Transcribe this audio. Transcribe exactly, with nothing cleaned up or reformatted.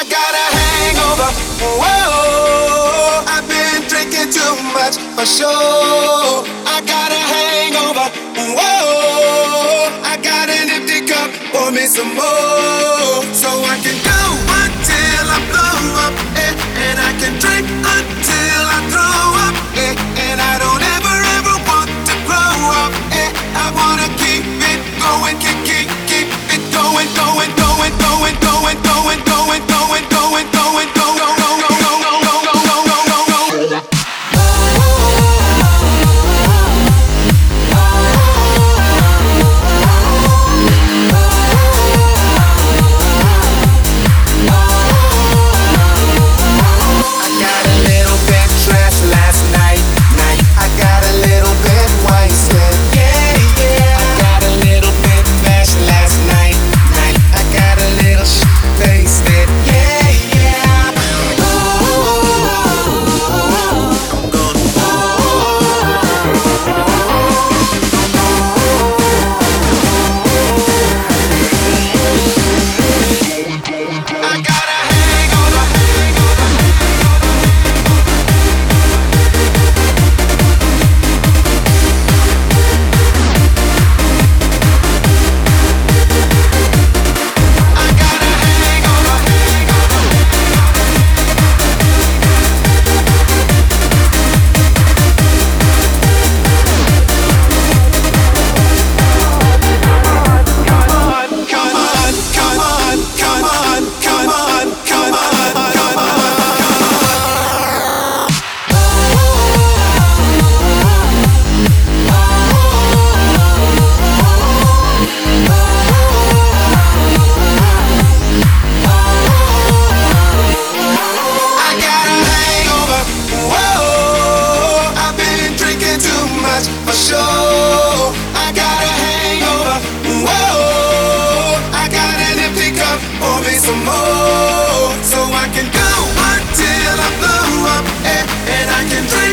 got a hangover. Whoa, I've been drinking too much for sure. I got a hangover. Whoa, I got an empty cup. Pour me some more, so I can go until I blow up, eh, and I can drink until I throw up, eh, and I don't ever ever want to grow up, eh. I wanna keep it going, keep keep keep it going, going, going, going, going, going, going, going, going, going, go, go, go, go, go, go, go, go, go, go, go. For sure, I got a hangover. Whoa, I got an empty cup. Pour me some more, so I can go until I blow up, eh, and I can drink.